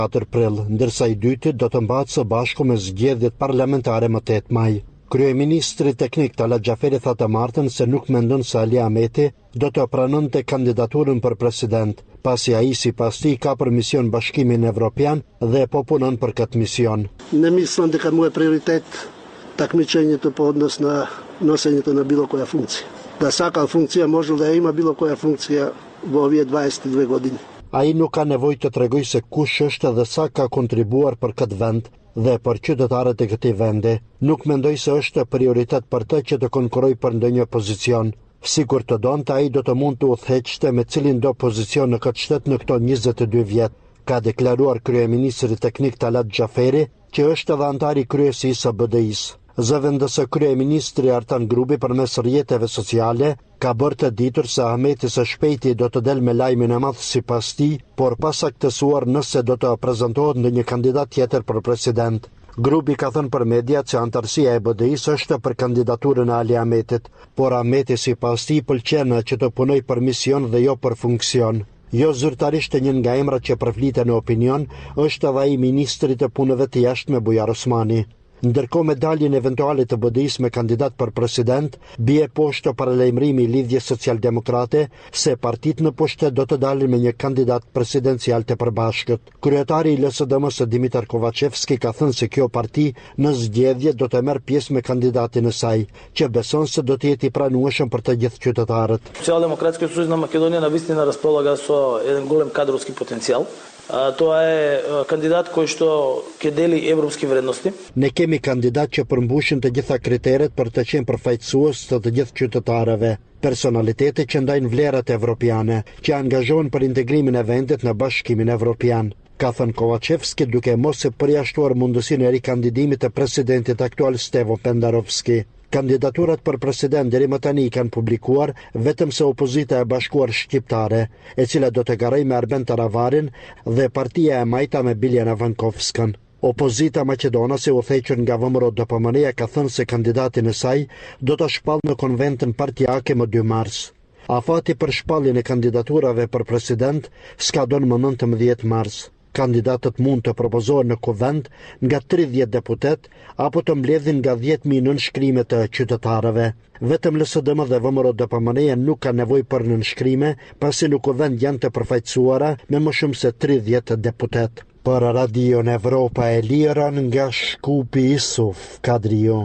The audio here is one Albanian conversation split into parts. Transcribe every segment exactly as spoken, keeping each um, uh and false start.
katër prill, ndërsa i dyti do të mbahet së bashku me zgjedhjet parlamentare më tetë maj. Kryeministri teknik Talat Xhaferi tha të martën se nuk mendon se Ali Ahmeti do të pranonte kandidaturën për president, pasi ai sipas tij ka për mision Bashkimin Evropian dhe po punon për këtë mision. Ne mislim дека mu je prioritet takmičenje po odnos na nosenje na bilo koja funkcija. Da svaka funkcija može da ima bilo koja funkcija u ovije dvadeset dve godine. Ai nuk ka nevojë të tregoj se kush është dhe sa ka kontribuar për këtë vend dhe për qytetarët e këtij vendi. Nuk mendoj se është prioritet për të që të konkurroj për ndonjë pozicion. Sigur të donte, ai do të mund të udhëheqte me cilin do pozicion në këtë shtet në këto njëzet e dy vjet, ka deklaruar kryeministri teknik Talat Xhaferi, që është edhe antar i kryesisë së B D I-s. Zëvendësë kryeministri Artan Grubi përmes rrjeteve sociale ka bërë të ditur se Ahmeti së shpejti do të del me lajmin e madh sipas tij, por pa saktësuar nëse do të prezantohet ndonjë kandidat tjetër për president. Grubi ka thënë për mediat se antarësia e B D I-s është për kandidaturën e Ali Ahmetit, por Ahmeti sipas tij pëlqen që të punoj për mision dhe jo për funksion. Jo zyrtarisht një nga emrat që përfliten në opinion është edhe ai ministri të punëve të jashtme Bujar Osmani. Ndërkohë me daljen eventuale të B D I-s me kandidat për president, bie poshtë paralajmërimi i lidhjes socialdemokrate se partitë në pushtet do të dalin me një kandidat presidencial të përbashkët. Kryetari i L S D M-s Dimitar Kovacevski ka thënë se kjo parti në zgjedhje do të merr pjesë me kandidatin e saj, që beson se do të jetë i pranueshëm për të gjithë qytetarët. Социјалдемократскиот сојуз на Македонија навистина располага со еден голем кадровски потенцијал. Тоа е кандидат кој што ќе дели европски вредности. Ne kemi kandidat që përmbushin të gjitha kriteret për të qenë përfaqësues të të gjithë qytetarëve, personalitete që ndajnë vlerat evropiane, që angazhohen për integrimin e vendit në Bashkimin Evropian, ka thënë Kovacevski, duke mos e përjashtuar mundësinë e rikandidimit të presidentit aktual Stevo Pendarovski. Kandidaturat për president deri më tani kanë publikuar vetëm se Opozita e Bashkuar Shqiptare, e cila do të garojë me Arben Taravarin dhe Partia e Majta me Biljana Vankovskën. Opozita maqedonase u thequr nga V M R O D P M N-ja ka thënë se kandidatin e saj do të shpallë në konventën partijake më dy mars. Afati për shpalljen e kandidaturave për president skadon më nëntëmbëdhjetë mars. Kandidatët mund të propozohen në kuvend nga tridhjetë deputet apo të mbledhin nga dhjetë mijë nënshkrime të qytetarëve. Vetëm L S D M dhe V M R O D P M N-ja nuk ka nevojë për nënshkrime, pasi në kuvend janë të përfaqësuara me më shumë se tridhjetë deputet. Për Radio Evropa e Lirën nga Shkupi Isuf Kadrio.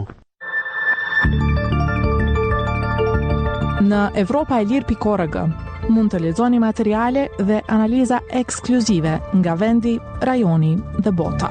Në evropa e lirë pikë org mund të lexoni materiale dhe analiza ekskluzive nga vendi, rajoni dhe bota.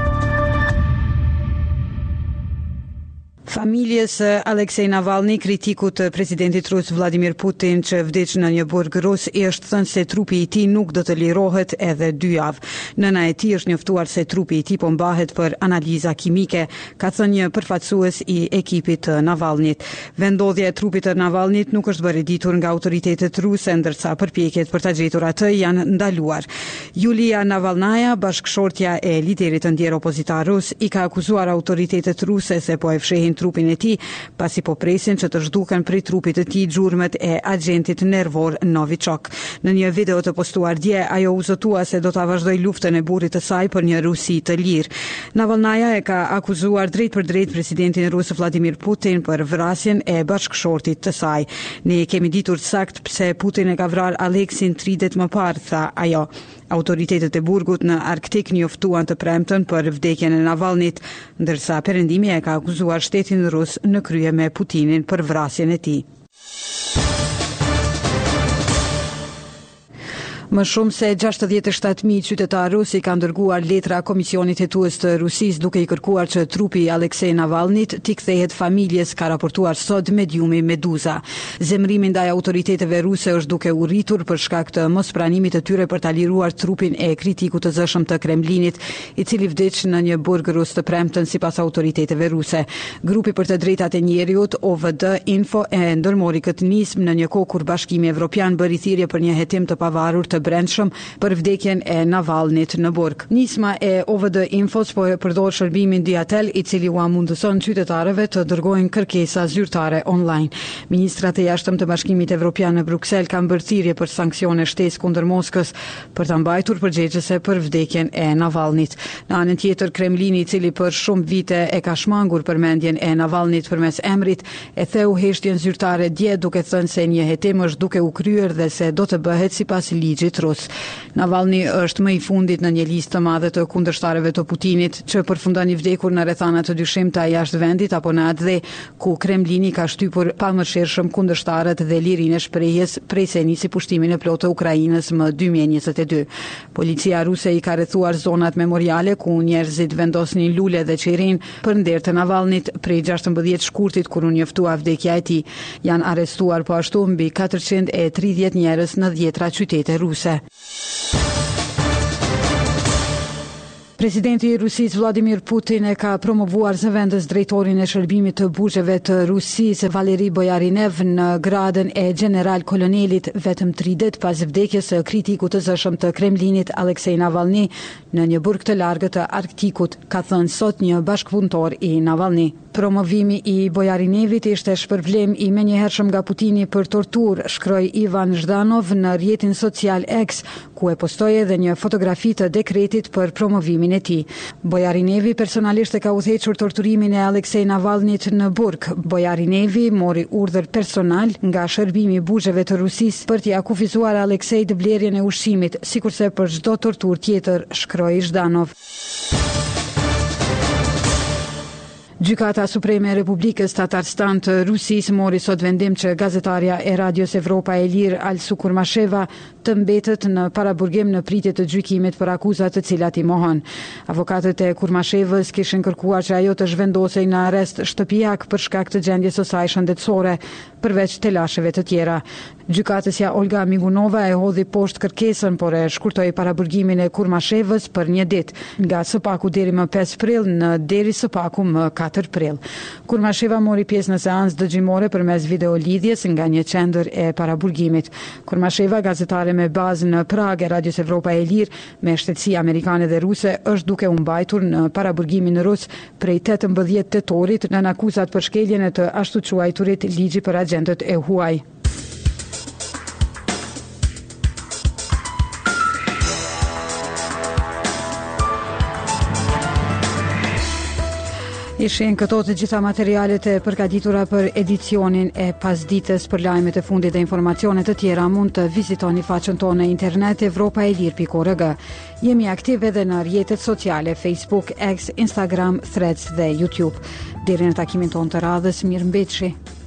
Familjes Aleksej Navalny, kritikut të presidentit rus Vladimir Putin që vdiq në një burg rus, i është thënë se trupi i tij nuk do të lirohet edhe dy javë. Nëna e tij është njoftuar se trupi i tij po mbahet për analiza kimike, ka thënë një përfaqësues i ekipit të Navalnyt. Vendodhja e trupit të Navalnyt nuk është bërë ditur nga autoritetet ruse, ndërsa përpjekjet për ta gjetur atë janë ndaluar. Julia Navalnaja, bashkëshortja e liderit të ndjer opozitar rus, i ka akuzuar autoritetet ruse se po e fshehin trupin e tij, pasi po presin që të zhduken prej trupit të tij gjurmët e agentit nervor Novichok. Në një video të postuar dje, ajo u zotua se do ta vazhdojë luftën e burrit të saj për një Rusi të lirë. Navalnaja e ka akuzuar drejt për drejt presidentin rus Vladimir Putin për vrasjen e bashkëshortit të saj. Ne kemi ditur sakt pse Putin e ka vrarë Aleksin tridet më parë, tha ajo. Autoritetet e burgut në Arktik njoftuan të premten për vdekjen e Navalnit, ndërsa perëndimi e ka akuzuar shtetin rus në krye me Putinin për vrasjen e tij. Më shumë se gjashtëdhjetë e shtatë mijë qytetarë rus i kanë dërguar letra Komisionit Hetues të Rusisë duke i kërkuar që trupi i Aleksej Navalnit t'i kthehet familjes, ka raportuar sot mediumi Meduza. Zemrimi ndaj autoriteteve ruse është duke u rritur për shkak të mospranimit të tyre për ta liruar trupin e kritikut të zëshëm të Kremlinit, i cili vdiq në një burg rus të premten sipas autoriteteve ruse. Grupi për të drejtat e njeriut O V D Info e ndërmori këtë nismë në një kohë kur Bashkimi Evropian bëri thirrje për një hetim të pavarur të të brendshëm për vdekjen e Navalnit në burg. Nisma e O V D Infos po e përdor shërbimin Diatel, i cili u mundëson qytetarëve të dërgojnë kërkesa zyrtare online. Ministrat e jashtëm të Bashkimit Evropian në Bruksel kanë bërë thirrje për sanksione shtesë kundër Moskës për ta mbajtur përgjegjëse për vdekjen e Navalnit. Në anën tjetër, Kremlini, i cili për shumë vite e ka shmangur përmendjen e Navalnit përmes emrit, e theu heshtjen zyrtare dje, duke thënë se një hetim është duke u kryer dhe se do të bëhet sipas ligjit rus. Navalni është më i fundit në një listë të madhe të kundërshtarëve të Putinit, që përfundon i vdekur në rrethana të dyshimta jashtë vendit apo në atë dhe ku Kremlini ka shtypur pamëshirshëm kundërshtarët dhe lirinë e shprehjes prej se nisi pushtimin e plotë të Ukrainës më dy mijë e njëzet e dy. Policia ruse i ka rrethuar zonat memoriale ku njerëzit vendosnin lule dhe qerin për nder të Navalnit prej gjashtëmbëdhjetë shkurtit kur u njoftua vdekja e tij. Janë arrestuar po ashtu mbi katërqind e tridhjetë njerëz në dhjetra qytete ruse. Presidenti i Rusisë Vladimir Putin e ka promovuar zëvendës drejtorin e shërbimit të buzheve të Rusisë Valeri Boyarinev në gradën e general kolonelit vetëm tri ditë pas vdekjes së kritikut të zëshëm të Kremlinit Aleksej Navalny në një burg të largët të Arktikut, ka thënë sot një bashkëpunëtor i Navalny. Promovimi i Boyarinevit ishte shpërvlem i menjëhershëm nga Putini për tortur, shkroi Ivan Zhdanov në rrjetin social X, ku e postoi edhe një fotografi të dekretit për promovimin e tij. Boyarinevi personalisht e ka udhëhequr torturimin e Aleksej Navalnit në burg. Boyarinevi mori urdhër personal nga shërbimi i buzheve të Rusisë për t'i akufizuar Aleksej të blerjen e ushqimit, sikurse për çdo tortur tjetër, shkroi Zhdanov. Gjykata Supreme e Republikës Tatarstan të Rusisë mori sot vendim që gazetarja e Radios Evropa e Lirë Alsu Kurmasheva të mbetet në paraburgim në pritje të gjykimit për akuzat të cilat i mohon. Avokatët e Kurmashevës kishin kërkuar që ajo të zhvendosej në arrest shtëpiak për shkak të gjendjes së saj shëndetësore, përveç të lasheve të tjera. Gjykatësja Olga Migunova e hodhi poshtë kërkesën, por e shkurtoi paraburgimin e Kurmashevës për një ditë, nga së paku deri më pesë prill në deri së paku më katër prill. Kurmasheva mori pjesë në seancë dëgjimore përmes videolidhjes nga një qendër e paraburgimit. Kurmasheva, gazetare me bazë në Prag e Radios Evropa e Lirë me shtetësi amerikane dhe ruse, është duke u mbajtur në paraburgimin rus prej tetëmbëdhjetë tetorit nën akuzat për shkeljen e të ashtu quajturit ligji për agentët e huaj. Ishin këto të gjitha materialet e përgatitura për edicionin e pasdites. Për lajmet e fundit dhe informacionet të tjera mund të vizitoni faqen tonë në internet evropa e lir pikë org. Jemi aktive edhe në rrjetet sociale Facebook, X, Instagram, Threads dhe YouTube. Deri në takimin tonë të radhës, mirëmbëjtje.